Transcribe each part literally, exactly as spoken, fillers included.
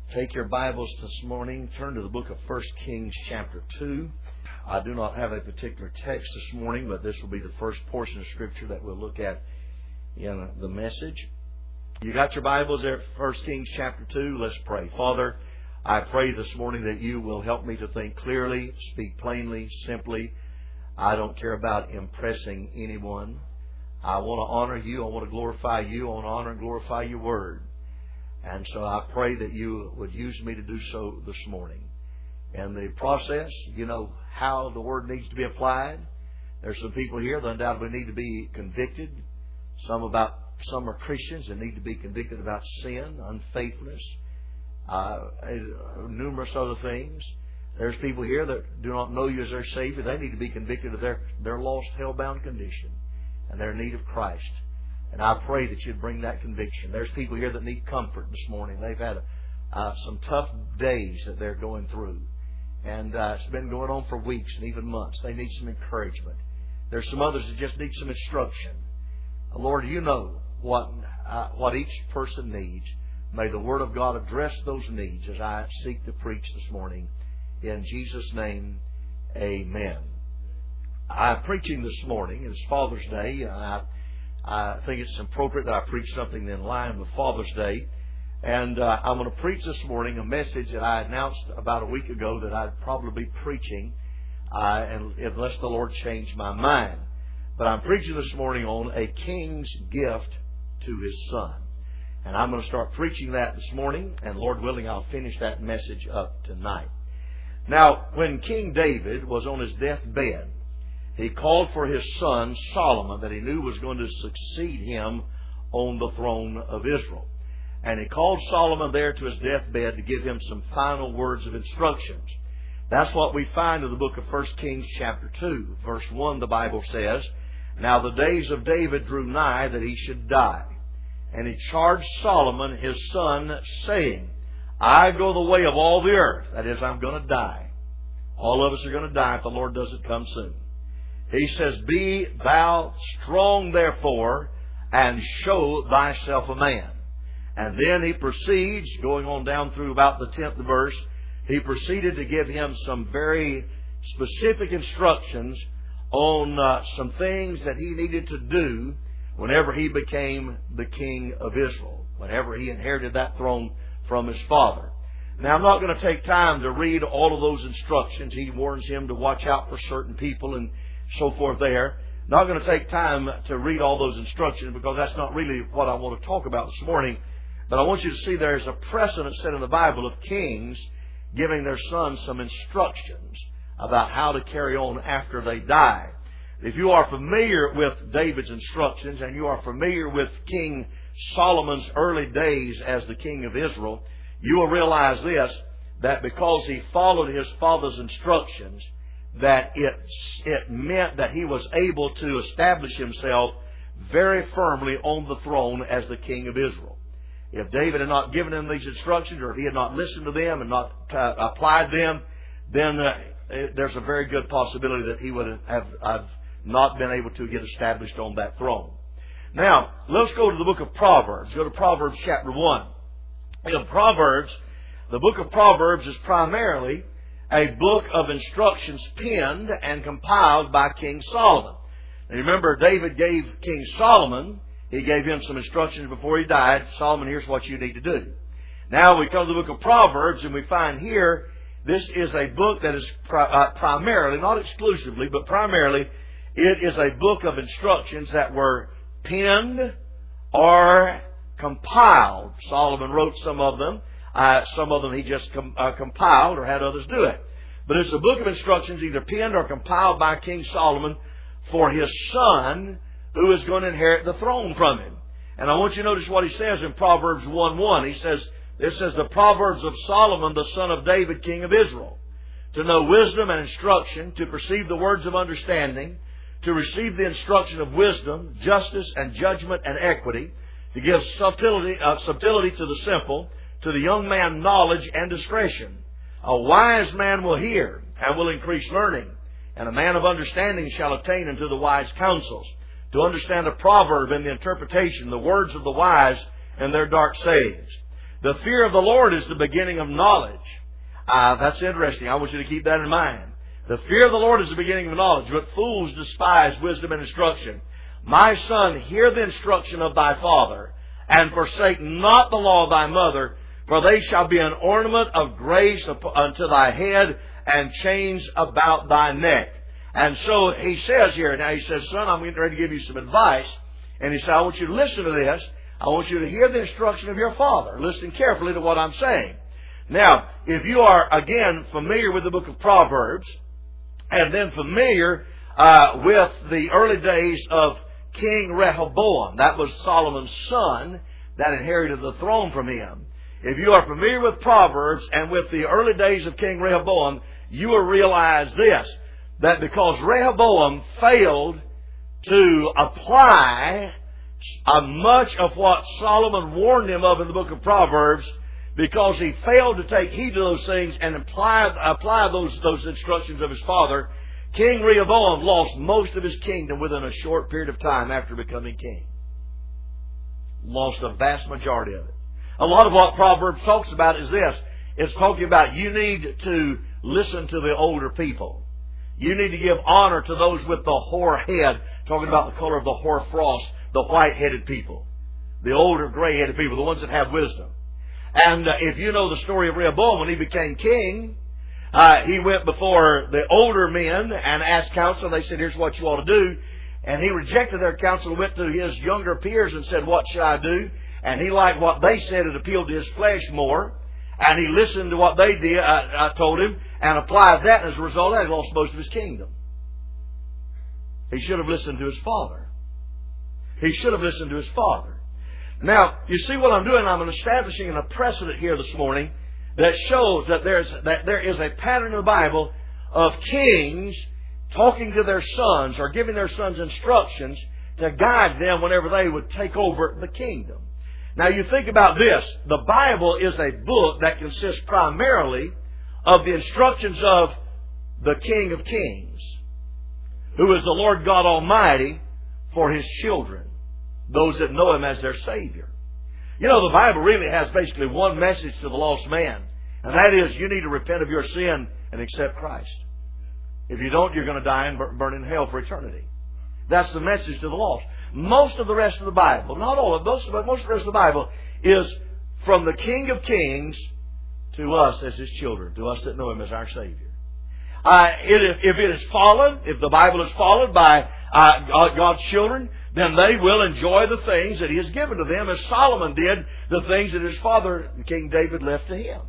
Take your Bibles this morning, turn to the book of First Kings chapter two. I do not have a particular text this morning, but this will be the first portion of Scripture that we'll look at in the message. You got your Bibles there, First Kings chapter two? Let's pray. Father, I pray this morning that you will help me to think clearly, speak plainly, simply. I don't care about impressing anyone. I want to honor you. I want to glorify you. I want to honor and glorify your word. And so I pray that you would use me to do so this morning. And the process, you know how the word needs to be applied. There's some people here that undoubtedly need to be convicted. Some about some are Christians and need to be convicted about sin, unfaithfulness, uh, numerous other things. There's people here that do not know you as their Savior. They need to be convicted of their, their lost, hell-bound condition and their need of Christ. And I pray that you'd bring that conviction. There's people here that need comfort this morning. They've had uh, some tough days that they're going through. And uh, it's been going on for weeks and even months. They need some encouragement. There's some others that just need some instruction. Uh, Lord, you know what, uh, what each person needs. May the Word of God address those needs as I seek to preach this morning. In Jesus' name, amen. I'm preaching this morning. It's Father's Day. I I think it's appropriate that I preach something in line with Father's Day. And uh, I'm going to preach this morning a message that I announced about a week ago that I'd probably be preaching uh, and unless the Lord changed my mind. But I'm preaching this morning on a king's gift to his son. And I'm going to start preaching that this morning, and Lord willing, I'll finish that message up tonight. Now, when King David was on his deathbed, he called for his son Solomon that he knew was going to succeed him on the throne of Israel. And he called Solomon there to his deathbed to give him some final words of instructions. That's what we find in the book of First Kings chapter two. Verse one, the Bible says, "Now the days of David drew nigh that he should die. And he charged Solomon his son, saying, I go the way of all the earth." That is, I'm going to die. All of us are going to die if the Lord doesn't come soon. He says, "Be thou strong therefore, and show thyself a man." And then he proceeds, going on down through about the tenth verse, he proceeded to give him some very specific instructions on uh, some things that he needed to do whenever he became the king of Israel, whenever he inherited that throne from his father. Now, I'm not going to take time to read all of those instructions. He warns him to watch out for certain people and so forth there. Not going to take time to read all those instructions because that's not really what I want to talk about this morning. But I want you to see there's a precedent set in the Bible of kings giving their sons some instructions about how to carry on after they die. If you are familiar with David's instructions and you are familiar with King Solomon's early days as the king of Israel, you will realize this, that because he followed his father's instructions, that it, it meant that he was able to establish himself very firmly on the throne as the king of Israel. If David had not given him these instructions, or if he had not listened to them and not uh, applied them, then uh, there's a very good possibility that he would have, have not been able to get established on that throne. Now, let's go to the book of Proverbs. Go to Proverbs chapter one. In Proverbs, the book of Proverbs is primarily a book of instructions penned and compiled by King Solomon. Now remember, David gave King Solomon, he gave him some instructions before he died. Solomon, here's what you need to do. Now we come to the book of Proverbs, and we find here, this is a book that is pri- uh, primarily, not exclusively, but primarily, it is a book of instructions that were penned or compiled. Solomon wrote some of them. Uh, some of them he just com- uh, compiled or had others do it. But it's a book of instructions either penned or compiled by King Solomon for his son who is going to inherit the throne from him. And I want you to notice what he says in Proverbs one one. He says, this says, "The Proverbs of Solomon, the son of David, king of Israel, to know wisdom and instruction, to perceive the words of understanding, to receive the instruction of wisdom, justice and judgment and equity, to give subtlety, uh, subtlety to the simple, to the young man knowledge and discretion. A wise man will hear and will increase learning, and a man of understanding shall attain unto the wise counsels. To understand a proverb and the interpretation, the words of the wise and their dark sayings. The fear of the Lord is the beginning of knowledge. Uh, that's interesting. I want you to keep that in mind. The fear of the Lord is the beginning of knowledge, but fools despise wisdom and instruction. My son, hear the instruction of thy father, and forsake not the law of thy mother, for they shall be an ornament of grace unto thy head, and chains about thy neck. And so he says here, now he says, son, I'm getting ready to give you some advice. And he said, I want you to listen to this. I want you to hear the instruction of your father. Listen carefully to what I'm saying. Now, if you are, again, familiar with the book of Proverbs, and then familiar uh, with the early days of King Rehoboam, that was Solomon's son that inherited the throne from him. If you are familiar with Proverbs and with the early days of King Rehoboam, you will realize this, that because Rehoboam failed to apply uh, much of what Solomon warned him of in the book of Proverbs, because he failed to take heed to those things and apply, apply those, those instructions of his father, King Rehoboam lost most of his kingdom within a short period of time after becoming king. Lost a vast majority of it. A lot of what Proverbs talks about is this. It's talking about you need to listen to the older people. You need to give honor to those with the hoar head, talking about the color of the hoar frost, the white-headed people, the older gray-headed people, the ones that have wisdom. And uh, if you know the story of Rehoboam, when he became king, uh, he went before the older men and asked counsel. They said, here's what you ought to do. And he rejected their counsel and went to his younger peers and said, what shall I do? And he liked what they said. It appealed to his flesh more. And he listened to what they did, I, I told him, and applied that. And as a result of that, he lost most of his kingdom. He should have listened to his father. He should have listened to his father. Now, you see what I'm doing? I'm establishing a precedent here this morning that shows that there's that there is a pattern in the Bible of kings talking to their sons or giving their sons instructions to guide them whenever they would take over the kingdom. Now, you think about this. The Bible is a book that consists primarily of the instructions of the King of Kings, who is the Lord God Almighty, for His children, those that know Him as their Savior. You know, the Bible really has basically one message to the lost man, and that is you need to repent of your sin and accept Christ. If you don't, you're going to die and burn in hell for eternity. That's the message to the lost. Most of the rest of the Bible, not all of most, but most of the rest of the Bible is from the King of Kings to us as His children, to us that know Him as our Savior. Uh, it, if it is followed, if the Bible is followed by uh, God's children, then they will enjoy the things that He has given to them, as Solomon did the things that his father, King David, left to him.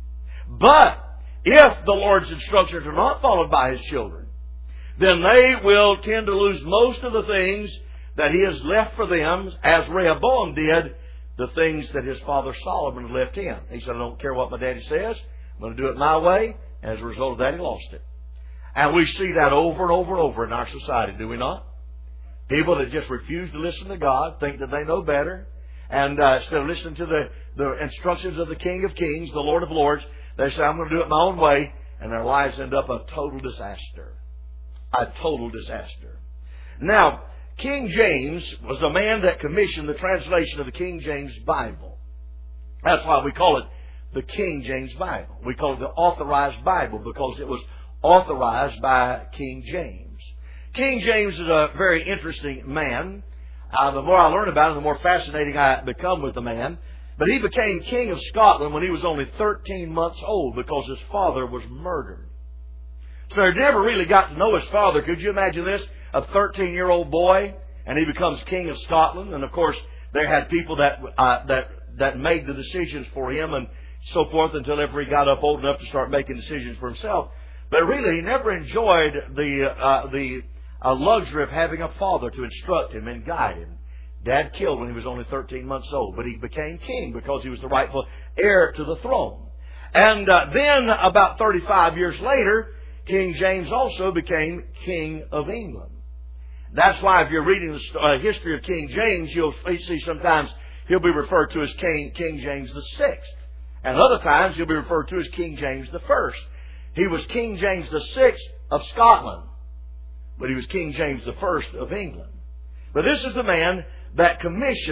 But if the Lord's instructions are not followed by His children, then they will tend to lose most of the things that He has left for them, as Rehoboam did the things that his father Solomon left him. He said, I don't care what my daddy says. I'm going to do it my way. And as a result of that, he lost it. And we see that over and over and over in our society, do we not? People that just refuse to listen to God, think that they know better. And uh, instead of listening to the, the instructions of the King of Kings, the Lord of Lords, they say, I'm going to do it my own way. And their lives end up a total disaster. A total disaster. Now, King James was the man that commissioned the translation of the King James Bible. That's why we call it the King James Bible. We call it the Authorized Bible because it was authorized by King James. King James is a very interesting man. Uh, the more I learn about him, the more fascinating I become with the man. But he became King of Scotland when he was only thirteen months old because his father was murdered. So he never really got to know his father. Could you imagine this? A thirteen-year-old boy, and he becomes King of Scotland. And of course, they had people that uh, that that made the decisions for him and so forth until ever he got up old enough to start making decisions for himself. But really, he never enjoyed the uh, the uh, luxury of having a father to instruct him and guide him. Dad killed when he was only thirteen months old, but he became king because he was the rightful heir to the throne. And uh, then, about thirty-five years later, King James also became King of England. That's why if you're reading the uh, history of King James, you'll see sometimes he'll be referred to as King, King James the Sixth. And other times he'll be referred to as King James the First. He was King James the Sixth of Scotland, but he was King James the First of England. But this is the man that commissioned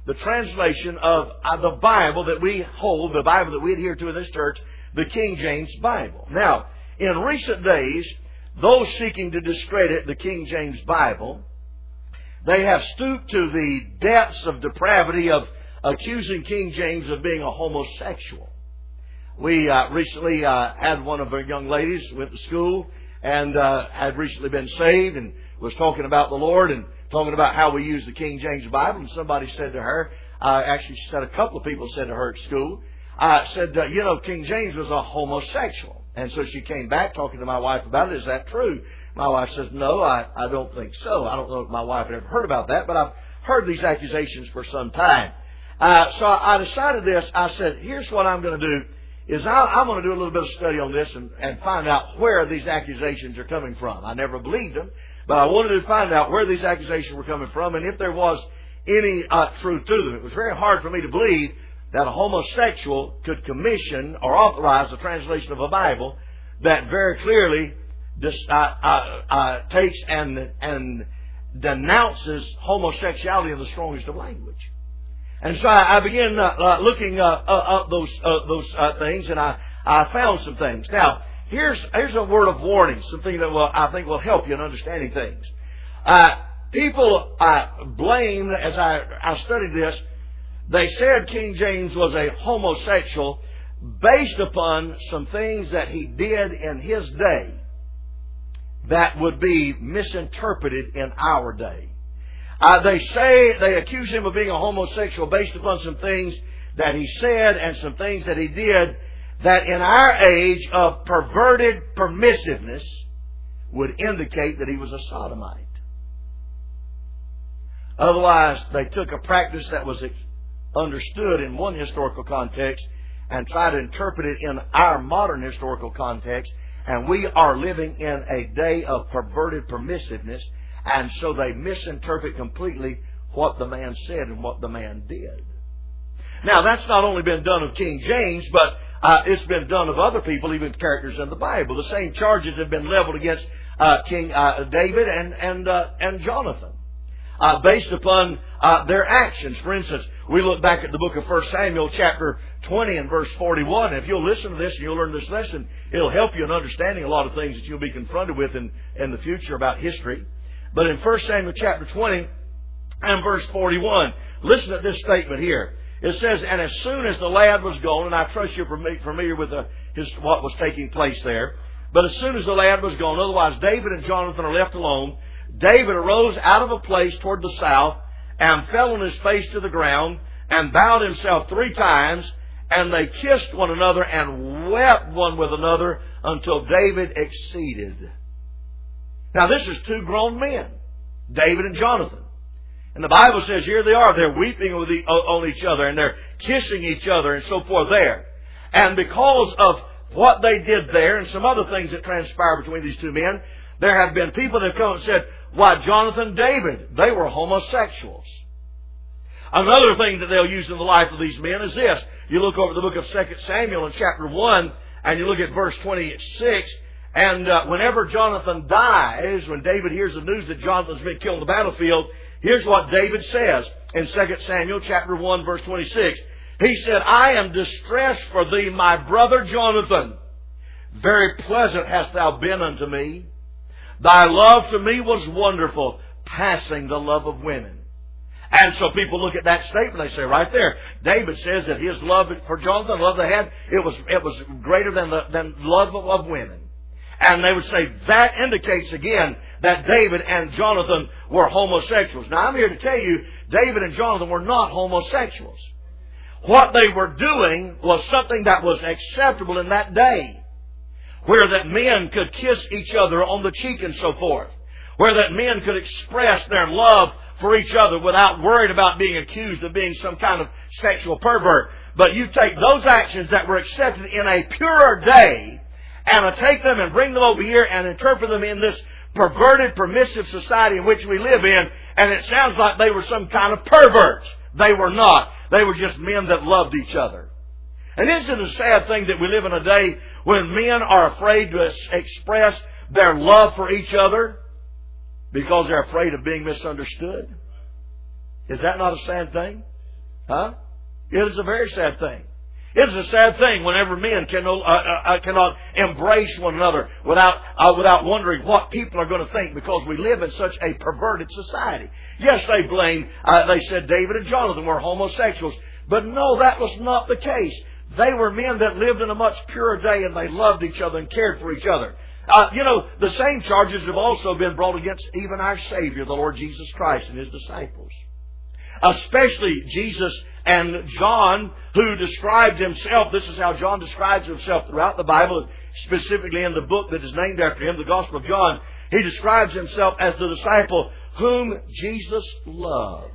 the translation of uh, the Bible that we hold, the Bible that we adhere to in this church, the King James Bible. Now, in recent days, those seeking to discredit the King James Bible, they have stooped to the depths of depravity of accusing King James of being a homosexual. We uh, recently uh, had one of our young ladies went to school and uh, had recently been saved and was talking about the Lord and talking about how we use the King James Bible. And somebody said to her, uh, actually she said a couple of people said to her at school, uh, said, uh, you know, King James was a homosexual. And so she came back talking to my wife about it. Is that true? My wife says, no, I, I don't think so. I don't know if my wife had ever heard about that, but I've heard these accusations for some time. Uh, so I decided this. I said, here's what I'm going to do. Is I, I'm going to do a little bit of study on this and, and find out where these accusations are coming from. I never believed them, but I wanted to find out where these accusations were coming from and if there was any uh, truth to them. It was very hard for me to believe that a homosexual could commission or authorize the translation of a Bible that very clearly dis, uh, uh, uh, takes and, and denounces homosexuality in the strongest of language. And so I, I began uh, uh, looking uh, uh, up those uh, those uh, things, and I, I found some things. Now, here's here's a word of warning, something that will I think will help you in understanding things. Uh, people uh, blame, as I, I studied this, they said King James was a homosexual based upon some things that he did in his day that would be misinterpreted in our day. Uh, they say, they accuse him of being a homosexual based upon some things that he said and some things that he did that in our age of perverted permissiveness would indicate that he was a sodomite. Otherwise, they took a practice that was understood in one historical context and tried to interpret it in our modern historical context, and we are living in a day of perverted permissiveness. And so they misinterpret completely what the man said and what the man did. Now, that's not only been done of King James, but uh, it's been done of other people, even characters in the Bible. The same charges have been leveled against uh, King uh, David and and uh, and Jonathan, uh, based upon uh, their actions. For instance, we look back at the book of First Samuel, chapter twenty and verse forty-one. If you'll listen to this and you'll learn this lesson, it'll help you in understanding a lot of things that you'll be confronted with in, in the future about history. But in First Samuel chapter twenty and verse forty-one, listen to this statement here. It says, and as soon as the lad was gone, and I trust you're familiar with the, his, what was taking place there, but as soon as the lad was gone, otherwise David and Jonathan are left alone, David arose out of a place toward the south and fell on his face to the ground and bowed himself three times, and they kissed one another and wept one with another until David exceeded. Now, this is two grown men, David and Jonathan. And the Bible says here they are. They're weeping with the, on each other, and they're kissing each other and so forth there. And because of what they did there and some other things that transpired between these two men, there have been people that have come and said, why, Jonathan, David, they were homosexuals. Another thing that they'll use in the life of these men is this. You look over the book of Second Samuel in chapter one, and you look at verse twenty-six, and uh, whenever Jonathan dies, when David hears the news that Jonathan's been killed on the battlefield, here's what David says in Second Samuel chapter one, verse twenty-six. He said, I am distressed for thee, my brother Jonathan. Very pleasant hast thou been unto me. Thy love to me was wonderful, passing the love of women. And so people look at that statement, they say right there, David says that his love for Jonathan, love they had, it was it was greater than the than love of, of women. And they would say that indicates again that David and Jonathan were homosexuals. Now I'm here to tell you, David and Jonathan were not homosexuals. What they were doing was something that was acceptable in that day, where that men could kiss each other on the cheek and so forth, where that men could express their love for each other without worried about being accused of being some kind of sexual pervert. But you take those actions that were accepted in a purer day and take them and bring them over here and interpret them in this perverted, permissive society in which we live in, and it sounds like they were some kind of perverts. They were not. They were just men that loved each other. And isn't it a sad thing that we live in a day when men are afraid to express their love for each other because they're afraid of being misunderstood? Is that not a sad thing? Huh? It is a very sad thing. It is a sad thing whenever men can, uh, uh, cannot embrace one another without uh, without wondering what people are going to think, because we live in such a perverted society. Yes, they blame, uh, they said David and Jonathan were homosexuals. But no, that was not the case. They were men that lived in a much purer day, and they loved each other and cared for each other. Uh, you know, the same charges have also been brought against even our Savior, the Lord Jesus Christ, and His disciples. Especially Jesus and John, who described himself. This is how John describes himself throughout the Bible, specifically in the book that is named after him, the Gospel of John. He describes himself as the disciple whom Jesus loved.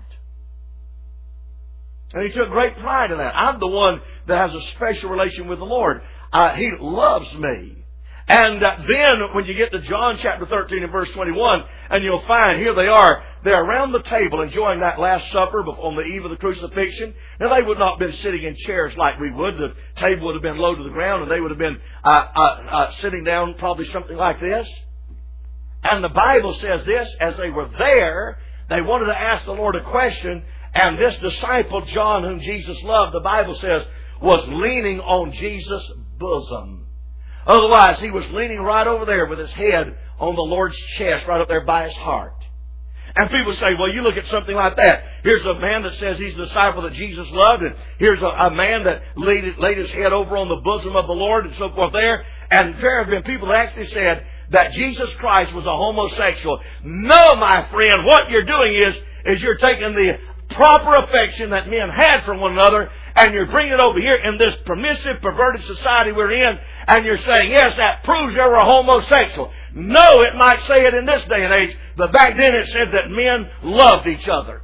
And he took great pride in that. I'm the one that has a special relation with the Lord. Uh, he loves me. And uh, then when you get to John chapter thirteen and verse twenty-one, and you'll find here they are. They're around the table enjoying that Last Supper on the eve of the crucifixion. Now, they would not have been sitting in chairs like we would. The table would have been low to the ground, and they would have been uh, uh, uh, sitting down probably something like this. And the Bible says this, as they were there, they wanted to ask the Lord a question, and this disciple, John, whom Jesus loved, the Bible says, was leaning on Jesus' bosom. Otherwise, he was leaning right over there with his head on the Lord's chest, right up there by his heart. And people say, well, you look at something like that. Here's a man that says he's the disciple that Jesus loved, and here's a, a man that laid, laid his head over on the bosom of the Lord and so forth there. And there have been people that actually said that Jesus Christ was a homosexual. No, my friend, what you're doing is, is you're taking the proper affection that men had for one another, and you're bringing it over here in this permissive, perverted society we're in, and you're saying, yes, that proves you're a homosexual. No, it might say it in this day and age, but back then it said that men loved each other.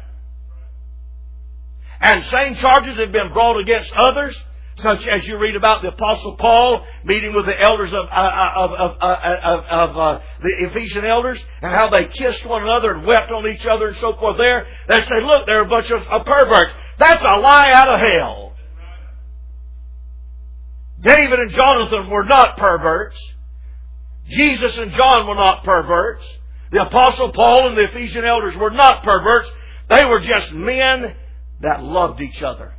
And same charges have been brought against others, such as you read about the Apostle Paul meeting with the elders of, uh, of, of, uh, of, of uh, the Ephesian elders, and how they kissed one another and wept on each other and so forth there. They say, look, they're a bunch of, of perverts. That's a lie out of hell. David and Jonathan were not perverts. Jesus and John were not perverts. The Apostle Paul and the Ephesian elders were not perverts. They were just men that loved each other.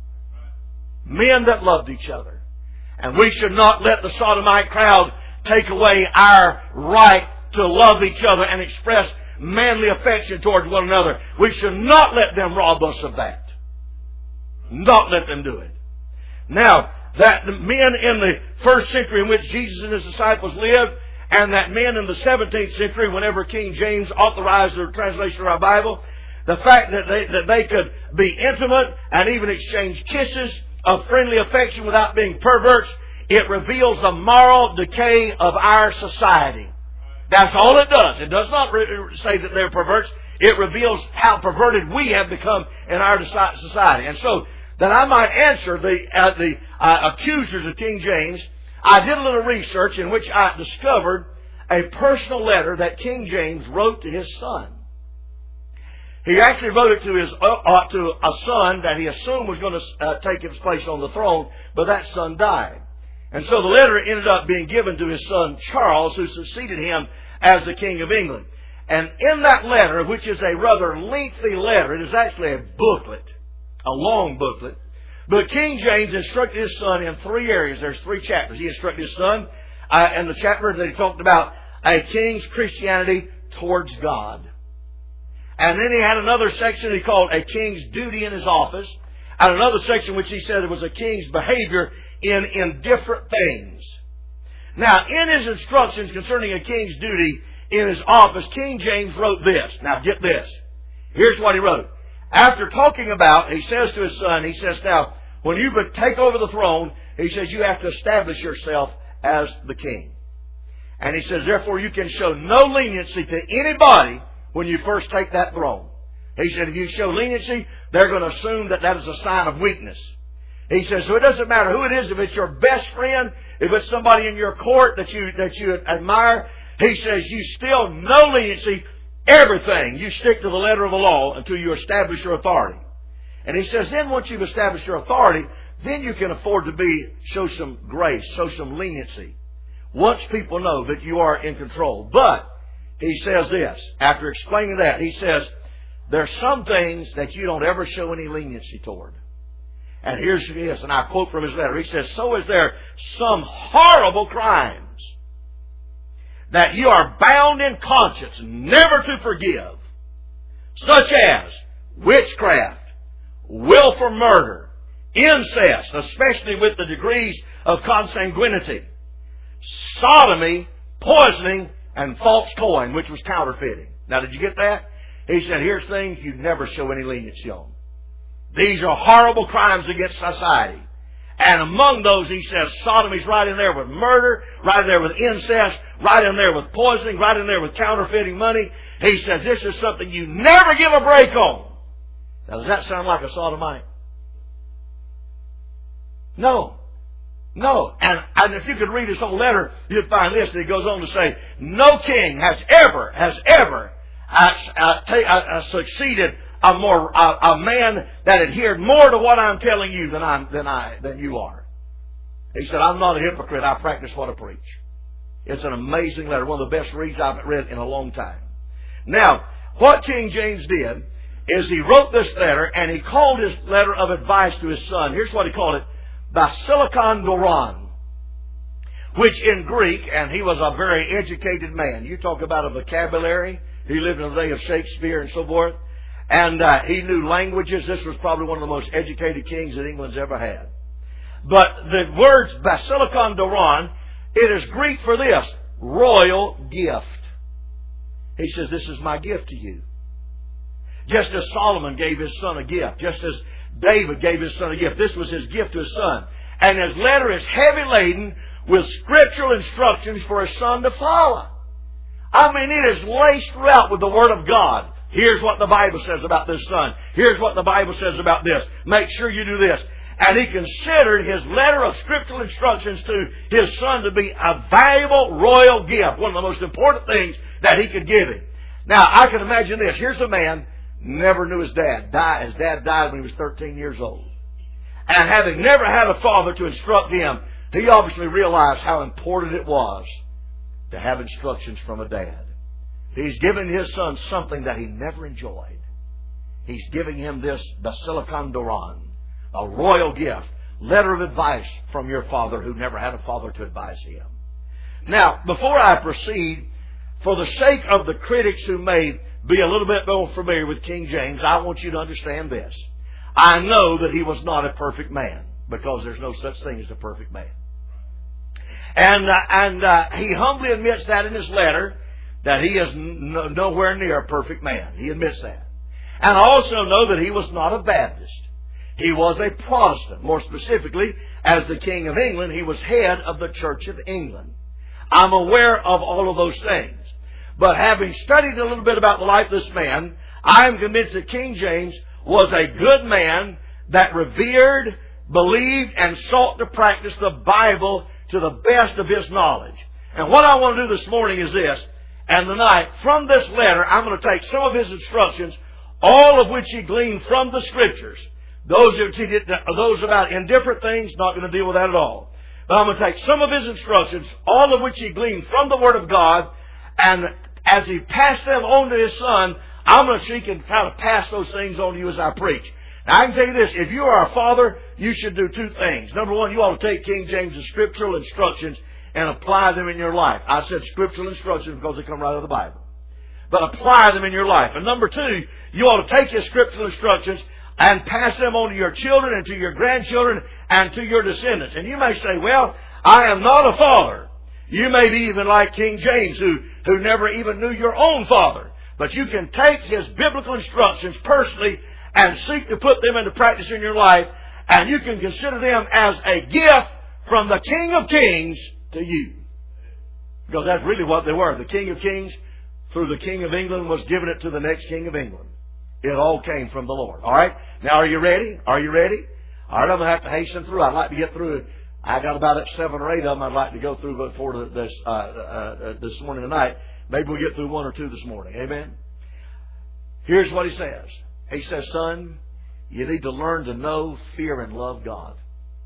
Men that loved each other. And we should not let the sodomite crowd take away our right to love each other and express manly affection towards one another. We should not let them rob us of that. Not let them do it. Now, that the men in the first century in which Jesus and His disciples lived, and that men in the seventeenth century, whenever King James authorized the translation of our Bible, the fact that they, that they could be intimate and even exchange kisses of friendly affection without being perverts, it reveals the moral decay of our society. That's all it does. It does not re- say that they're perverts. It reveals how perverted we have become in our society. And so, that I might answer the uh, the uh, accusers of King James, I did a little research in which I discovered a personal letter that King James wrote to his son. He actually wrote it to his uh, uh, to a son that he assumed was going to uh, take his place on the throne, but that son died. And so the letter ended up being given to his son Charles, who succeeded him as the King of England. And in that letter, which is a rather lengthy letter, it is actually a booklet, a long booklet. But King James instructed his son in three areas. There's three chapters. He instructed his son uh, in the chapter that he talked about a king's Christianity towards God. And then he had another section he called a king's duty in his office. And another section which he said it was a king's behavior in indifferent things. Now, in his instructions concerning a king's duty in his office, King James wrote this. Now, get this. Here's what he wrote. After talking about, he says to his son, he says, now, when you take over the throne, he says, you have to establish yourself as the king. And he says, therefore, you can show no leniency to anybody when you first take that throne. He said, if you show leniency, they're going to assume that that is a sign of weakness. He says, so it doesn't matter who it is, if it's your best friend, if it's somebody in your court that you, that you admire, he says, you still no leniency. Everything, you stick to the letter of the law until you establish your authority. And he says, then once you've established your authority, then you can afford to be, show some grace, show some leniency. Once people know that you are in control. But, he says this, after explaining that, he says, There's some things that you don't ever show any leniency toward. And here's this, and I quote from his letter. He says, so is there some horrible crimes that you are bound in conscience never to forgive, such as witchcraft, willful murder, incest, especially with the degrees of consanguinity, sodomy, poisoning, and false coin, which was counterfeiting. Now, did you get that? He said, here's things you never show any leniency on. These are horrible crimes against society. And among those, he says, sodomy's right in there with murder, right in there with incest, right in there with poisoning, right in there with counterfeiting money. He says, this is something you never give a break on. Now, does that sound like a sodomite? No. No. And, and if you could read his whole letter, you'd find this. He goes on to say, no king has ever, has ever uh, uh, ta- uh, succeeded a more a, a man that adhered more to what I'm telling you than I'm than I than you are. He said, I'm not a hypocrite. I practice what I preach. It's an amazing letter. One of the best reads I've read in a long time. Now, what King James did is he wrote this letter, and he called his letter of advice to his son. Here's what he called it: Basilikon Doron, which in Greek, and he was a very educated man. You talk about a vocabulary. He lived in the day of Shakespeare and so forth. And uh, he knew languages. This was probably one of the most educated kings that England's ever had. But the words Basilikon Doron, it is Greek for this: royal gift. He says, this is my gift to you. Just as Solomon gave his son a gift, just as David gave his son a gift, this was his gift to his son. And his letter is heavy laden with scriptural instructions for his son to follow. I mean, it is laced throughout with the Word of God. Here's what the Bible says about this son. Here's what the Bible says about this. Make sure you do this. And he considered his letter of scriptural instructions to his son to be a valuable royal gift. One of the most important things that he could give him. Now, I can imagine this. Here's a man, never knew his dad. Die, his dad died when he was thirteen years old. And having never had a father to instruct him, he obviously realized how important it was to have instructions from a dad. He's giving his son something that he never enjoyed. He's giving him this Basilikon Doron, a royal gift, letter of advice from your father who never had a father to advise him. Now, before I proceed, for the sake of the critics who may be a little bit more familiar with King James, I want you to understand this. I know that he was not a perfect man, because there's no such thing as a perfect man. And, uh, and uh, he humbly admits that in his letter, that he is no, nowhere near a perfect man. He admits that. And I also know that he was not a Baptist. He was a Protestant. More specifically, as the King of England, he was head of the Church of England. I'm aware of all of those things. But having studied a little bit about the life of this man, I am convinced that King James was a good man that revered, believed, and sought to practice the Bible to the best of his knowledge. And what I want to do this morning is this. And tonight, from this letter, I'm going to take some of his instructions, all of which he gleaned from the Scriptures. Those, he did, those about indifferent things, not going to deal with that at all. But I'm going to take some of his instructions, all of which he gleaned from the Word of God, and as he passed them on to his son, I'm going to see and kind of pass those things on to you as I preach. Now, I can tell you this. If you are a father, you should do two things. Number one, you ought to take King James' scriptural instructions and apply them in your life. I said scriptural instructions because they come right out of the Bible. But apply them in your life. And number two, you ought to take your scriptural instructions and pass them on to your children and to your grandchildren and to your descendants. And you may say, well, I am not a father. You may be even like King James, who, who never even knew your own father. But you can take his biblical instructions personally and seek to put them into practice in your life. And you can consider them as a gift from the King of Kings to you. Because that's really what they were. The King of Kings, through the King of England, was giving it to the next King of England. It all came from the Lord. All right? Now, are you ready? Are you ready? All right, I'm going to have to hasten through. I'd like to get through it. I got about seven or eight of them I'd like to go through before this, uh, uh, this morning tonight. Maybe we'll get through one or two this morning. Amen? Here's what he says. He says, son, you need to learn to know, fear, and love God.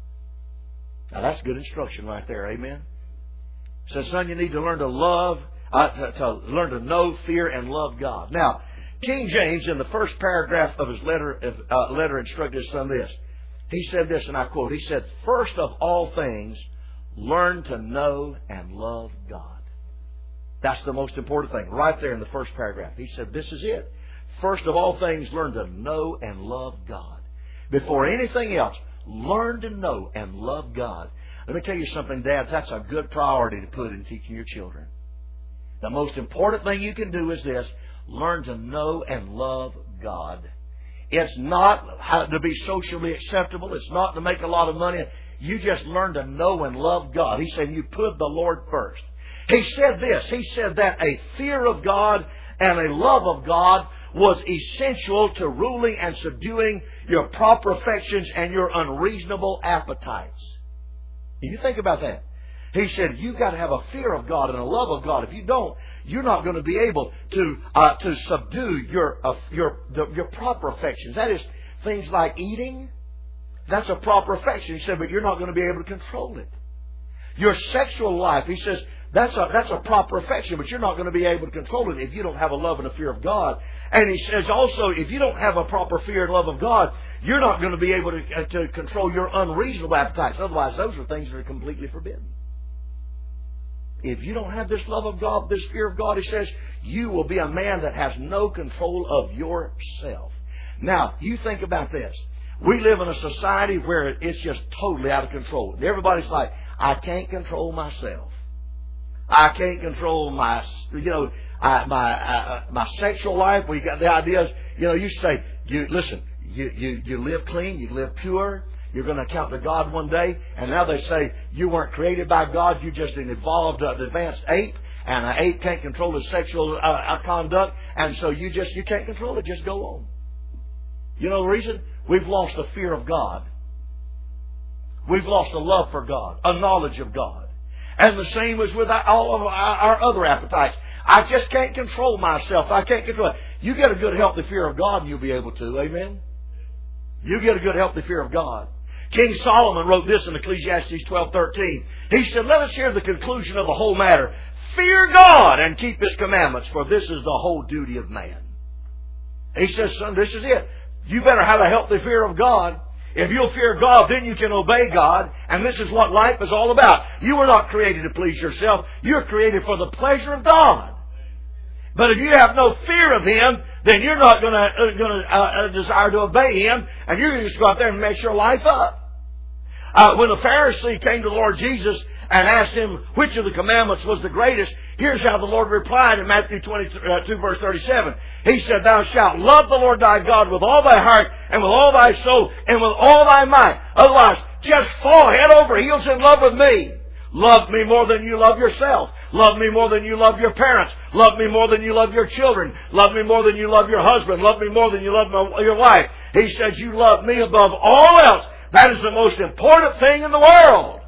Now, that's good instruction right there. Amen? He says, son, you need to learn to love, uh, to, to learn to know, fear, and love God. Now, King James, in the first paragraph of his letter, uh, letter instructed his son this. He said this, and I quote, he said, "First of all things, learn to know and love God." That's the most important thing, right there in the first paragraph. He said, this is it. First of all things, learn to know and love God. Before anything else, learn to know and love God. Let me tell you something, dads, that's a good priority to put in teaching your children. The most important thing you can do is this: learn to know and love God. It's not how to be socially acceptable. It's not to make a lot of money. You just learn to know and love God. He said you put the Lord first. He said this. He said that a fear of God and a love of God was essential to ruling and subduing your proper affections and your unreasonable appetites. You think about that. He said you've got to have a fear of God and a love of God. If you don't, you're not going to be able to uh, to subdue your uh, your the, your proper affections. That is things like eating. That's a proper affection. He said, but you're not going to be able to control it. Your sexual life, he says, that's a that's a proper affection, but you're not going to be able to control it if you don't have a love and a fear of God. And he says also, if you don't have a proper fear and love of God, you're not going to be able to uh, to control your unreasonable appetites. Otherwise, those are things that are completely forbidden. If you don't have this love of God, this fear of God, he says, you will be a man that has no control of yourself. Now, you think about this. We live in a society where it's just totally out of control. Everybody's like, I can't control myself. I can't control my, you know, I, my uh, my sexual life. We got the ideas. You know, you say, you listen, you you you live clean, you live pure. You're going to account to God one day. And now they say you weren't created by God. You're just an evolved, uh, advanced ape. And an ape can't control his sexual uh, conduct. And so you just you can't control it. Just go on. You know the reason? We've lost a fear of God. We've lost a love for God, a knowledge of God. And the same is with all of our, our other appetites. I just can't control myself. I can't control it. You get a good, healthy fear of God and you'll be able to. Amen? You get a good, healthy fear of God. King Solomon wrote this in Ecclesiastes twelve thirteen. He said, let us hear the conclusion of the whole matter. Fear God and keep His commandments, for this is the whole duty of man. He says, son, this is it. You better have a healthy fear of God. If you'll fear God, then you can obey God. And this is what life is all about. You were not created to please yourself. You're created for the pleasure of God. But if you have no fear of Him, then you're not going to, uh, going to uh, desire to obey Him. And you're going to just go out there and mess your life up. Uh, when the Pharisee came to the Lord Jesus and asked Him which of the commandments was the greatest, here's how the Lord replied in Matthew twenty-two, verse thirty-seven. He said, thou shalt love the Lord thy God with all thy heart and with all thy soul and with all thy might. Otherwise, just fall head over heels in love with me. Love me more than you love yourself. Love me more than you love your parents. Love me more than you love your children. Love me more than you love your husband. Love me more than you love your wife. He says, you love me above all else. That is the most important thing in the world.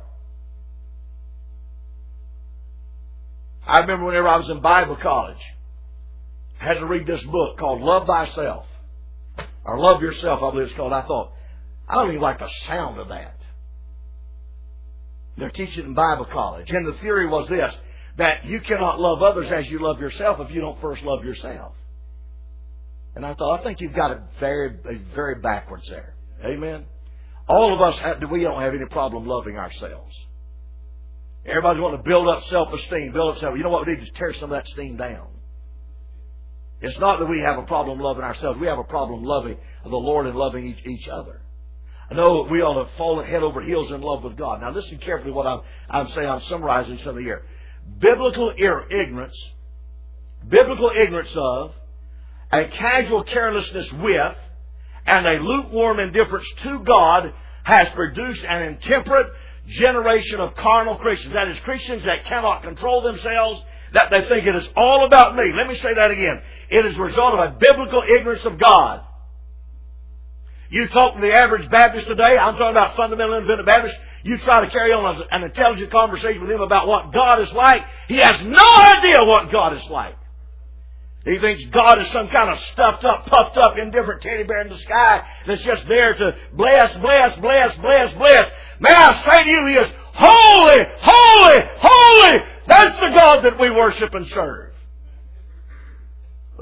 I remember whenever I was in Bible college, I had to read this book called Love Thyself. Or Love Yourself, I believe it's called. I thought, I don't even like the sound of that. They're teaching in Bible college. And the theory was this, that you cannot love others as you love yourself if you don't first love yourself. And I thought, I think you've got it very, very backwards there. Amen? All of us, have, we don't have any problem loving ourselves. Everybody's wanting to build up self-esteem, build up self. You know what we need to tear some of that steam down. It's not that we have a problem loving ourselves. We have a problem loving the Lord and loving each, each other. I know we ought to fall head over heels in love with God. Now listen carefully to what I'm, I'm saying. I'm summarizing something here. Biblical ignorance, biblical ignorance of, a casual carelessness with, and a lukewarm indifference to God has produced an intemperate generation of carnal Christians. That is, Christians that cannot control themselves, that they think it is all about me. Let me say that again. It is a result of a biblical ignorance of God. You talk to the average Baptist today, I'm talking about fundamental independent Baptist, you try to carry on an intelligent conversation with him about what God is like, he has no idea what God is like. He thinks God is some kind of stuffed up, puffed up, indifferent teddy bear in the sky that's just there to bless, bless, bless, bless, bless. May I say to you, He is holy, holy, holy. That's the God that we worship and serve. But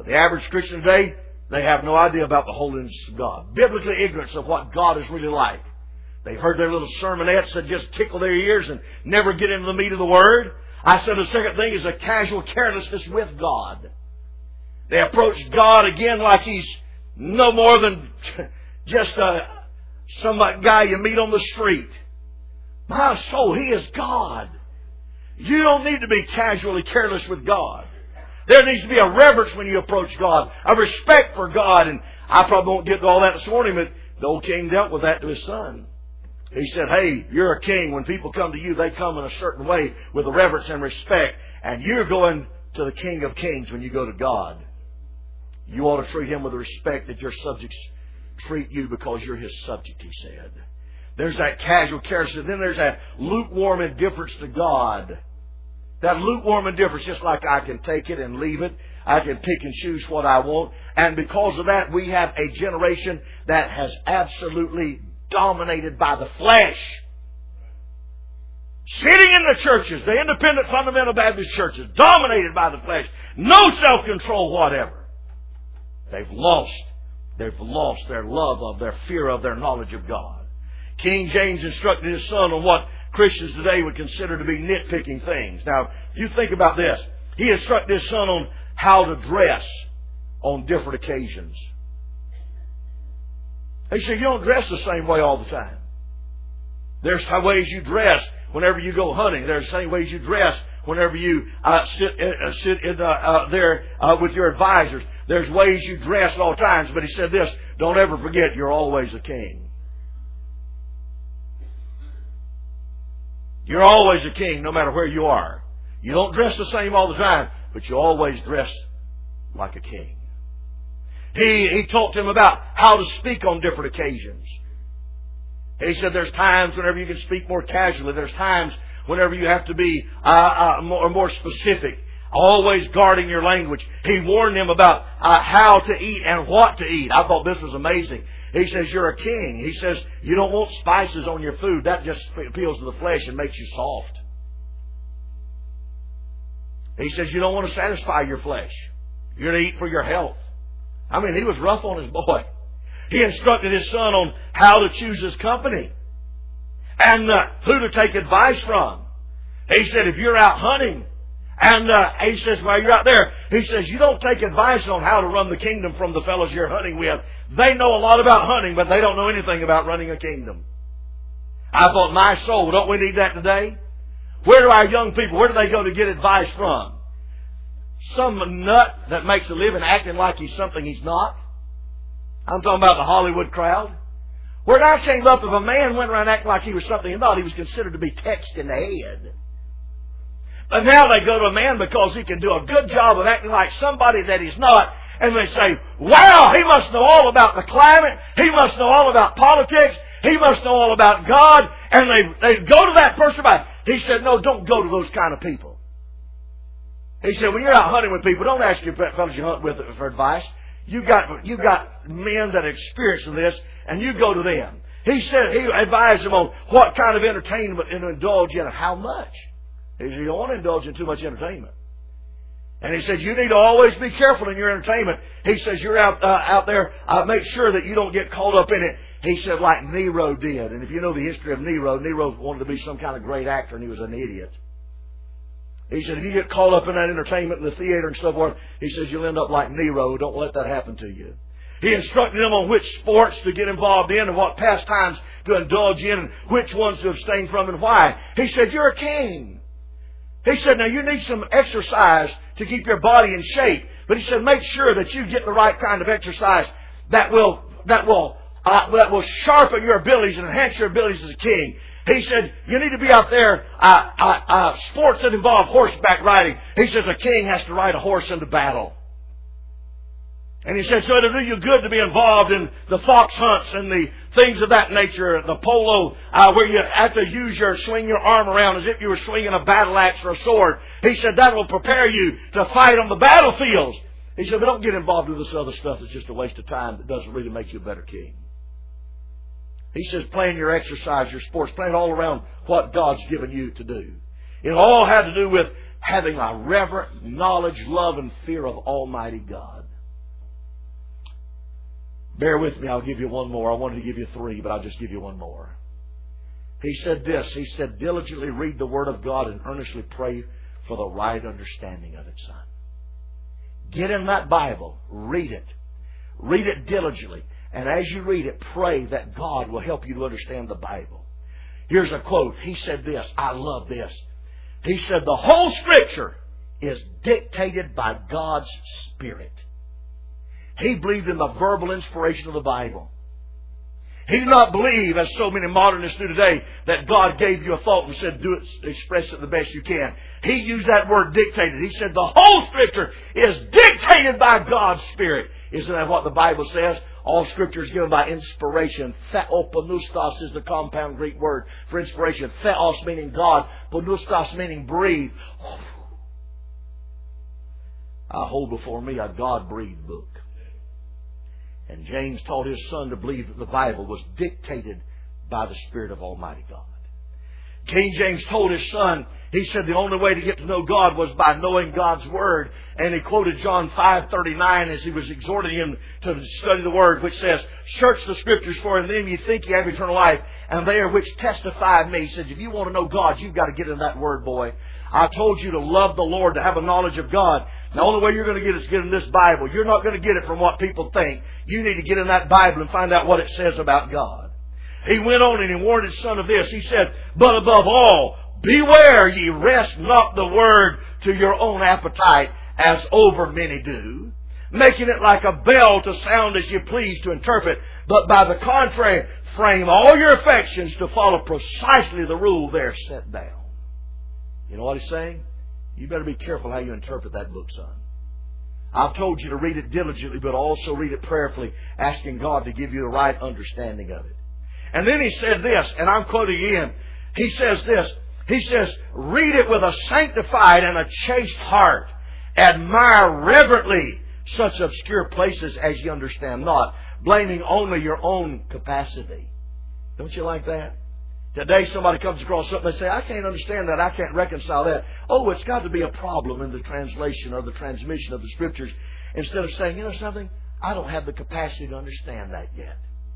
The average Christian today, they have no idea about the holiness of God. Biblically ignorant of what God is really like. They've heard their little sermonettes that just tickle their ears and never get into the meat of the Word. I said the second thing is a casual carelessness with God. They approach God again like He's no more than just a, some guy you meet on the street. My soul, He is God. You don't need to be casually careless with God. There needs to be a reverence when you approach God, a respect for God. And I probably won't get to all that this morning, but the old king dealt with that to his son. He said, hey, you're a king. When people come to you, they come in a certain way with a reverence and respect. And you're going to the King of Kings when you go to God. You ought to treat Him with the respect that your subjects treat you because you're His subject, he said. There's that casual carelessness. Then there's that lukewarm indifference to God. That lukewarm indifference, just like I can take it and leave it. I can pick and choose what I want. And because of that, we have a generation that has absolutely dominated by the flesh. Sitting in the churches, the independent fundamental Baptist churches, dominated by the flesh. No self-control whatever. They've lost, they've lost their love of, their fear of, their knowledge of God. King James instructed his son on what Christians today would consider to be nitpicking things. Now, if you think about this, he instructed his son on how to dress on different occasions. He said, you don't dress the same way all the time. There's ways you dress whenever you go hunting. There's the same ways you dress whenever you uh, sit, uh, sit in, uh, uh, there uh, with your advisors. There's ways you dress at all times. But he said this, don't ever forget you're always a king. You're always a king no matter where you are. You don't dress the same all the time, but you always dress like a king. He, he talked to him about how to speak on different occasions. He said there's times whenever you can speak more casually. There's times whenever you have to be uh, uh, more, more specific. Always guarding your language. He warned him about uh, how to eat and what to eat. I thought this was amazing. He says, you're a king. He says, you don't want spices on your food. That just appeals to the flesh and makes you soft. He says, you don't want to satisfy your flesh. You're going to eat for your health. I mean, he was rough on his boy. He instructed his son on how to choose his company and uh, who to take advice from. He said, if you're out hunting, and uh, he says, while you're out there, he says, you don't take advice on how to run the kingdom from the fellows you're hunting with. They know a lot about hunting, but they don't know anything about running a kingdom. I thought, my soul, don't we need that today? Where do our young people, where do they go to get advice from? Some nut that makes a living acting like he's something he's not. I'm talking about the Hollywood crowd. Where I came up, if a man went around acting like he was something he's not, he was considered to be text in the head. But now they go to a man because he can do a good job of acting like somebody that he's not. And they say, wow, he must know all about the climate. He must know all about politics. He must know all about God. And they, they go to that person. By, he said, no, don't go to those kind of people. He said, when you're out hunting with people, don't ask your fellows you hunt with for advice. You've got, you've got men that are experienced in this, and you go to them. He said, he advised them on what kind of entertainment to indulge in and how much. He said, you don't want to indulge in too much entertainment. And he said, you need to always be careful in your entertainment. He says, you're out uh, out there, uh, make sure that you don't get caught up in it. He said, like Nero did. And if you know the history of Nero, Nero wanted to be some kind of great actor, and he was an idiot. He said, if you get caught up in that entertainment in the theater and so forth, he says, you'll end up like Nero. Don't let that happen to you. He instructed them on which sports to get involved in and what pastimes to indulge in and which ones to abstain from and why. He said, you're a king. He said, now you need some exercise to keep your body in shape. But he said, make sure that you get the right kind of exercise that will that will uh, that will sharpen your abilities and enhance your abilities as a king. He said, you need to be out there, uh, uh, uh, sports that involve horseback riding. He says, a king has to ride a horse into battle. And he said, so it'll do you good to be involved in the fox hunts and the things of that nature, the polo, uh, where you have to use your, swing your arm around as if you were swinging a battle axe or a sword. He said, that will prepare you to fight on the battlefields. He said, but don't get involved with this other stuff that's just a waste of time that doesn't really make you a better king. He says, plan your exercise, your sports, plan it all around what God's given you to do. It all had to do with having a reverent knowledge, love, and fear of Almighty God. Bear with me, I'll give you one more. I wanted to give you three, but I'll just give you one more. He said this. He said, diligently read the Word of God and earnestly pray for the right understanding of it, son. Get in that Bible. Read it. Read it diligently. And as you read it, pray that God will help you to understand the Bible. Here's a quote. He said this. I love this. He said, the whole Scripture is dictated by God's Spirit. He believed in the verbal inspiration of the Bible. He did not believe, as so many modernists do today, that God gave you a thought and said, do it, express it the best you can. He used that word dictated. He said the whole Scripture is dictated by God's Spirit. Isn't that what the Bible says? All Scripture is given by inspiration. Theopneustos is the compound Greek word for inspiration. Theos meaning God. Pneustos meaning breathe. I hold before me a God-breathed book. And James taught his son to believe that the Bible was dictated by the Spirit of Almighty God. King James told his son, he said the only way to get to know God was by knowing God's Word. And he quoted John five thirty-nine as he was exhorting him to study the Word, which says, search the Scriptures, for in them you think you have eternal life, and they are which testify of me. He says, if you want to know God, you've got to get in that Word, boy. I told you to love the Lord, to have a knowledge of God. The only way you're going to get it is get in this Bible. You're not going to get it from what people think. You need to get in that Bible and find out what it says about God. He went on and he warned his son of this. He said, but above all, beware ye wrest not the Word to your own appetite, as over many do, making it like a bell to sound as you please to interpret, but by the contrary, frame all your affections to follow precisely the rule there set down. You know what he's saying? You better be careful how you interpret that book, son. I've told you to read it diligently, but also read it prayerfully, asking God to give you the right understanding of it. And then he said this, and I'm quoting him. He says this. He says, read it with a sanctified and a chaste heart. Admire reverently such obscure places as you understand not, blaming only your own capacity. Don't you like that? Today somebody comes across something, they say, I can't understand that, I can't reconcile that. Oh, it's got to be a problem in the translation or the transmission of the Scriptures. Instead of saying, you know something, I don't have the capacity to understand that yet.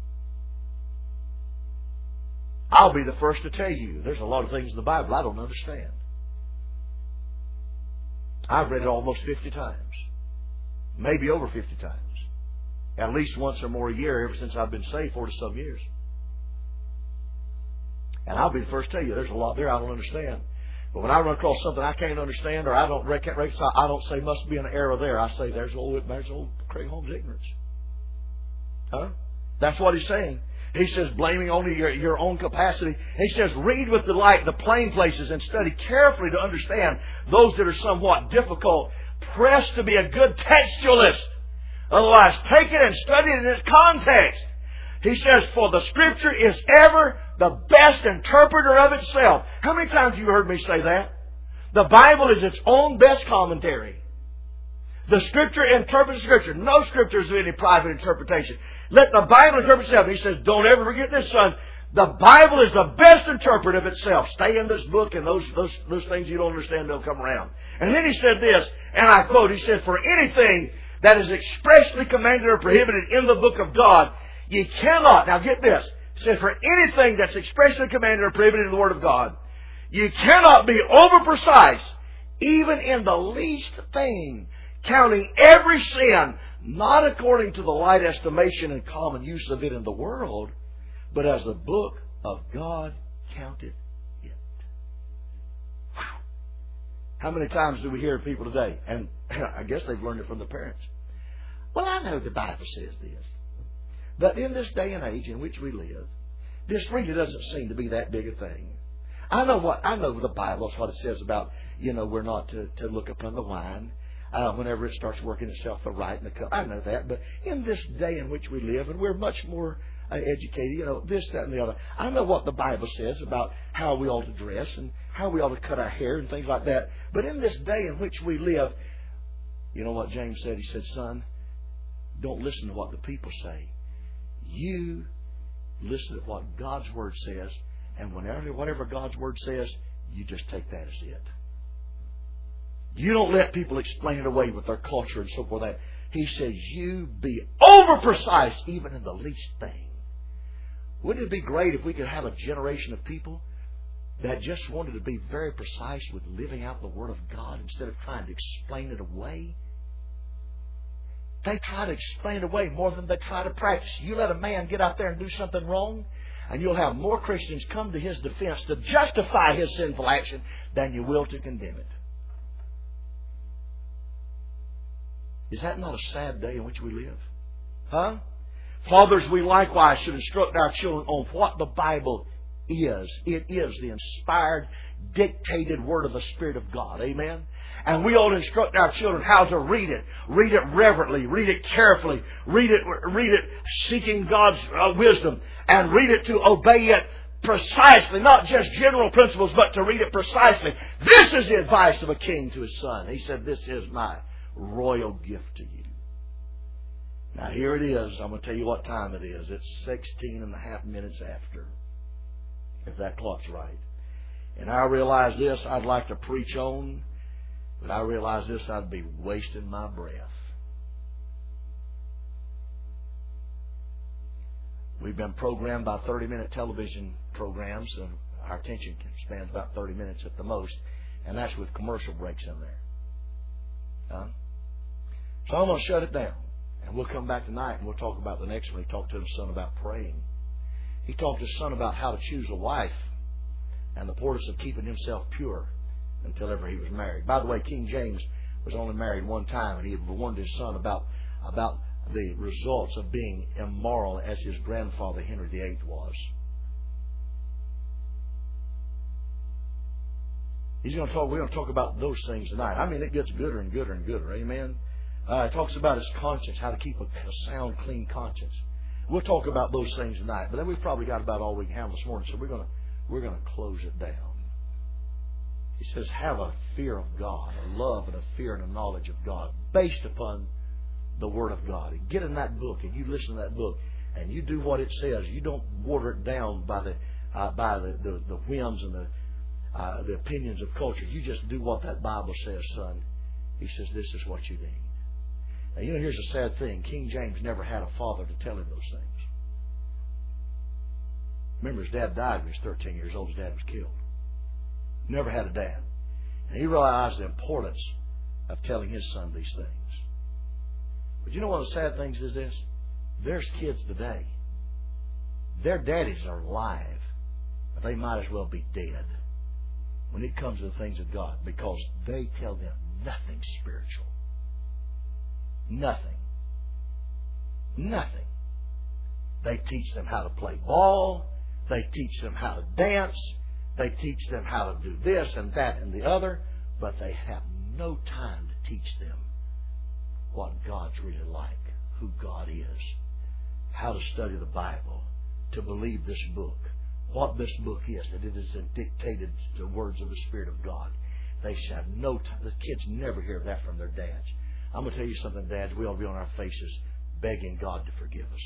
I'll be the first to tell you, there's a lot of things in the Bible I don't understand. I've read it almost fifty times. Maybe over fifty times. At least once or more a year ever since I've been saved, forty some years. And I'll be the first to tell you, there's a lot there I don't understand. But when I run across something I can't understand or I don't reconcile, I don't say must be an error there. I say there's old, there's old Craig Holmes' ignorance. Huh? That's what he's saying. He says, blaming only your, your own capacity. He says, read with delight the plain places and study carefully to understand those that are somewhat difficult. Press to be a good textualist. Otherwise, take it and study it in its context. He says, for the Scripture is ever the best interpreter of itself. How many times have you heard me say that? The Bible is its own best commentary. The Scripture interprets the Scripture. No Scripture is any private interpretation. Let the Bible interpret itself. He says, don't ever forget this, son. The Bible is the best interpreter of itself. Stay in this book and those, those, those things you don't understand, they'll come around. And then he said this, and I quote, he said, for anything that is expressly commanded or prohibited in the book of God, you cannot, now get this, he said, for anything that's expressly commanded or prohibited in the Word of God, you cannot be over precise, even in the least thing, counting every sin, not according to the light estimation and common use of it in the world, but as the book of God counted it. Wow. How many times do we hear people today? And I guess they've learned it from their parents. Well, I know the Bible says this. But in this day and age in which we live, this really doesn't seem to be that big a thing. I know what I know the Bible is what it says about, you know, we're not to, to look upon the wine. Uh, whenever it starts working itself the right in the cup. I know that, but in this day in which we live, and we're much more uh, educated, you know, this, that, and the other. I know what the Bible says about how we ought to dress and how we ought to cut our hair and things like that. But in this day in which we live, you know what James said? He said, son, don't listen to what the people say. You listen to what God's Word says, and whenever whatever God's Word says, you just take that as it. You don't let people explain it away with their culture and so forth. That He says, you be over precise even in the least thing. Wouldn't it be great if we could have a generation of people that just wanted to be very precise with living out the Word of God instead of trying to explain it away? They try to explain it away more than they try to practice. You let a man get out there and do something wrong, and you'll have more Christians come to his defense to justify his sinful action than you will to condemn it. Is that not a sad day in which we live? Huh? Fathers, we likewise should instruct our children on what the Bible is. It is the inspired, dictated Word of the Spirit of God. Amen? And we ought to instruct our children how to read it. Read it reverently. Read it carefully. Read it, read it seeking God's uh, wisdom. And read it to obey it precisely. Not just general principles, but to read it precisely. This is the advice of a king to his son. He said, this is my royal gift to you. Now here it is. I'm going to tell you what time it is. It's sixteen and a half minutes after. If that clock's right. And I realize this, I'd like to preach on, but I realize this, I'd be wasting my breath. We've been programmed by thirty-minute television programs, and our attention spans about thirty minutes at the most, and that's with commercial breaks in there. Huh? So I'm going to shut it down, and we'll come back tonight, and we'll talk about the next one. He talked to his son about praying. He talked to his son about how to choose a wife and the importance of keeping himself pure until ever he was married. By the way, King James was only married one time, and he had warned his son about, about the results of being immoral as his grandfather Henry the Eighth was. He's going to talk. We're going to talk about those things tonight. I mean, it gets gooder and gooder and gooder. Amen. Uh, it talks about his conscience, how to keep a, a sound, clean conscience. We'll talk about those things tonight, but then we've probably got about all we can handle this morning, so we're going to we're going to close it down. He says, have a fear of God, a love and a fear and a knowledge of God, based upon the Word of God. And get in that book, and you listen to that book, and you do what it says. You don't water it down by the uh, by the, the, the whims and the uh, the opinions of culture. You just do what that Bible says, son. He says, this is what you need. Now, you know, here's a sad thing. King James never had a father to tell him those things. Remember, his dad died when he was thirteen years old. His dad was killed. Never had a dad. And he realized the importance of telling his son these things. But you know one of the sad things is this? There's kids today. Their daddies are alive, but they might as well be dead when it comes to the things of God, because they tell them nothing spiritual. Nothing. Nothing. They teach them how to play ball. They teach them how to dance. They teach them how to do this and that and the other. But they have no time to teach them what God's really like, who God is, how to study the Bible, to believe this book, what this book is, that it is dictated the words of the Spirit of God. They have no time. The kids never hear that from their dads. I'm going to tell you something, dads. We ought to be on our faces begging God to forgive us.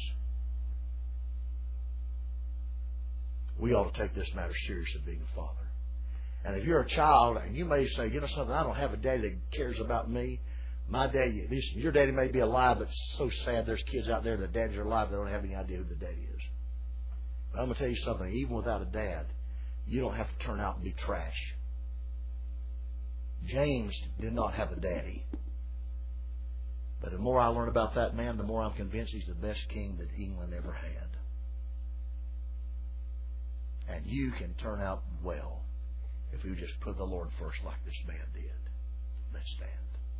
We ought to take this matter seriously, being a father. And if you're a child, and you may say, you know something, I don't have a daddy that cares about me. My daddy, this, your daddy may be alive, but it's so sad there's kids out there that daddies are alive, they don't have any idea who the daddy is. But I'm going to tell you something, even without a dad, you don't have to turn out and be trash. James did not have a daddy. But the more I learn about that man, the more I'm convinced he's the best king that England ever had. And you can turn out well if you just put the Lord first like this man did. Let's stand.